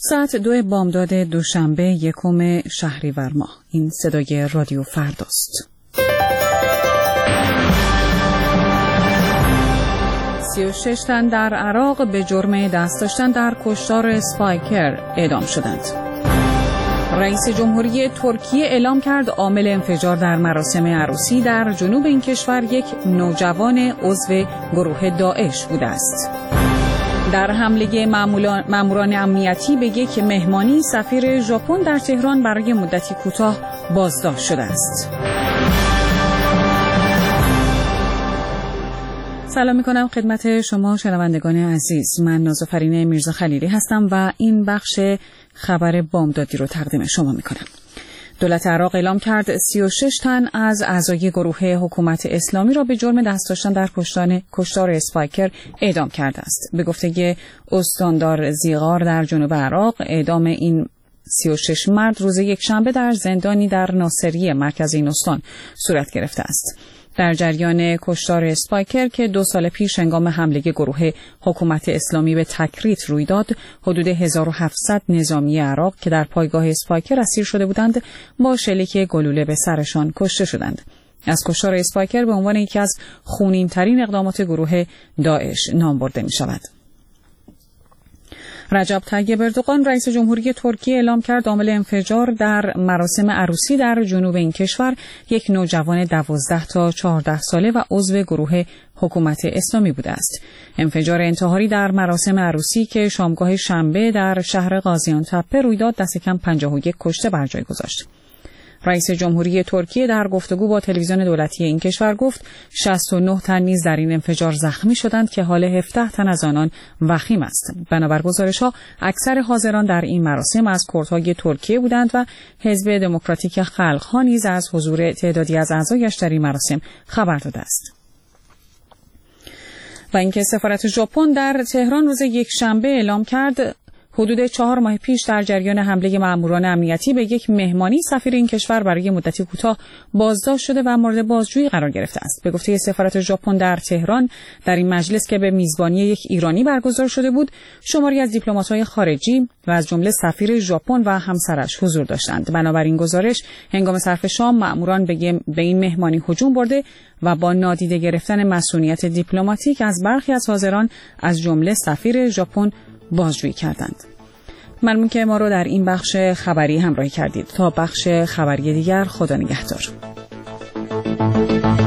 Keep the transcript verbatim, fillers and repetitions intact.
ساعت دو بامداد دوشنبه یکم شهریور ماه. این صدای رادیو فرداست. سی و شش تن در عراق به جرم دست داشتن در کشتار اسپایکر اعدام شدند. رئیس جمهوری ترکیه اعلام کرد عامل انفجار در مراسم عروسی در جنوب این کشور یک نوجوان عضو گروه داعش بوده است. در حمله ماموران امنیتی به یک مهمانی سفیر ژاپن در تهران برای مدتی کوتاه بازداشت شده است. سلام می‌کنم خدمت شما شنوندگان عزیز. من نازافرین میرزا خلیلی هستم و این بخش خبر بامدادی رو تقدیم شما می‌کنم. دولت عراق اعلام کرد سی و شش تن از اعضای گروه حکومت اسلامی را به جرم دست داشتن در کشتار اسپایکر اعدام کرده است. به گفته استاندار زیغار در جنوب عراق، اعدام این سی و شش مرد روز یکشنبه در زندانی در ناصریه مرکز این استان صورت گرفته است. در جریان کشتار اسپایکر که دو سال پیش هنگام حمله گروه حکومت اسلامی به تکریت روی داد، حدود هزار و هفتصد نظامی عراق که در پایگاه اسپایکر اسیر شده بودند با شلیک گلوله به سرشان کشته شدند. از کشتار اسپایکر به عنوان یکی از خونین‌ترین اقدامات گروه داعش نام برده می شود. رجب طیب اردوغان رئیس جمهوری ترکیه اعلام کرد عامل انفجار در مراسم عروسی در جنوب این کشور یک نوجوان دوازده تا چهارده ساله و عضو گروه حکومت اسلامی بوده است. انفجار انتحاری در مراسم عروسی که شامگاه شنبه در شهر قاضیان تپه روی داد دست کم پنجاه و یک کشته بر جای گذاشت. رئیس جمهوری ترکیه در گفتگو با تلویزیون دولتی این کشور گفت شصت و نه تن نیز در این انفجار زخمی شدند که حال هفده تن از آنان وخیم است. بنابر گزارش‌ها اکثر حاضران در این مراسم از کردهای ترکیه بودند و حزب دموکراتیک خلق‌ها نیز از حضور تعدادی از اعضایش در این مراسم خبر داده است. و اینکه سفارت ژاپن در تهران روز یکشنبه اعلام کرد حدود چهار ماه پیش در جریان حمله ماموران امنیتی به یک مهمانی سفیر این کشور برای مدتی کوتاه بازداشت شده و مورد بازجویی قرار گرفته است. به گفته سفارت ژاپن در تهران، در این مجلس که به میزبانی یک ایرانی برگزار شده بود، شماری از دیپلمات‌های خارجی و از جمله سفیر ژاپن و همسرش حضور داشتند. بنابراین گزارش هنگام صرف شام ماموران به این مهمانی هجوم برده و با نادیده گرفتن مسئولیت دیپلماتیک از برخی از حاضران از جمله سفیر ژاپن بازجویی کردند. ممنون که ما رو در این بخش خبری همراهی کردید. تا بخش خبری دیگر، خدا نگهدار.